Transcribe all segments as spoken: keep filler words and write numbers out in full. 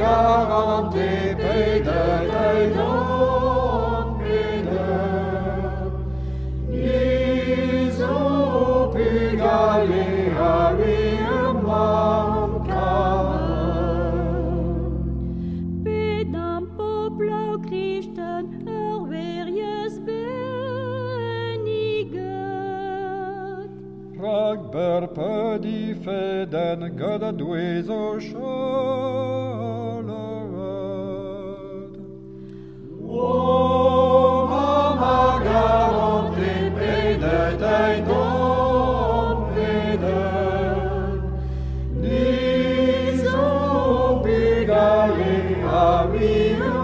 garante pe de dei Domine, Isu pigali arium mancan. Pedam poplo Christen erverius beniget. Ragber pedi feden gada dueso sholorad. O mama garante pe de dei Domine, Isu pigali arium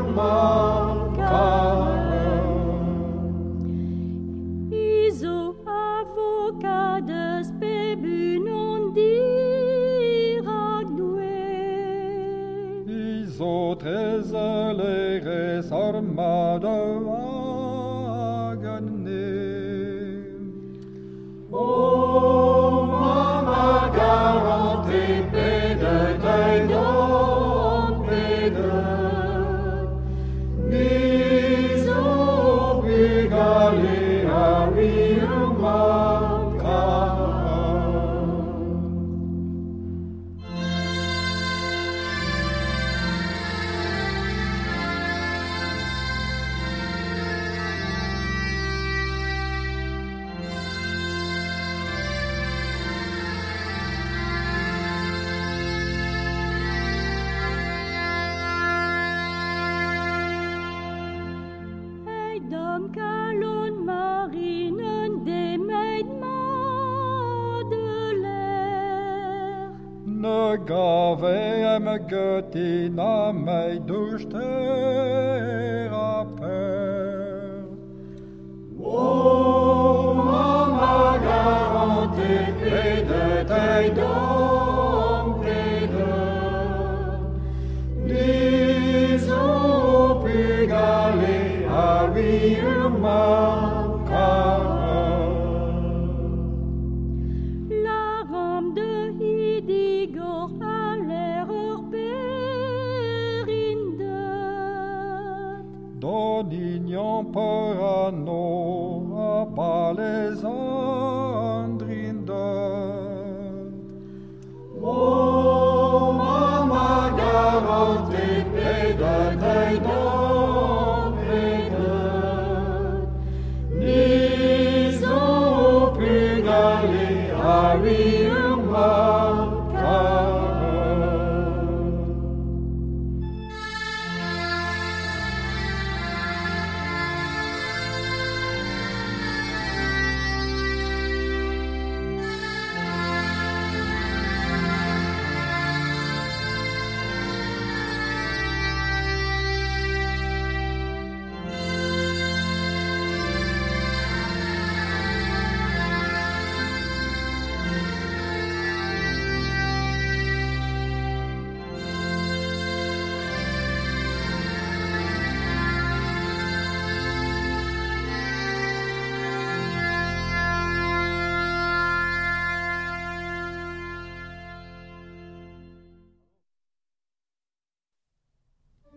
mancan. Iso avocades pebunon dirag due. Iso trezeleres armada agane. O mama garante pe de dei Domine, Isu pigali arium mancan. Eidam calon marinen des maid Madeleine. Ne gaveam göttina mei dustera per. O mama garante pe de dei Domine,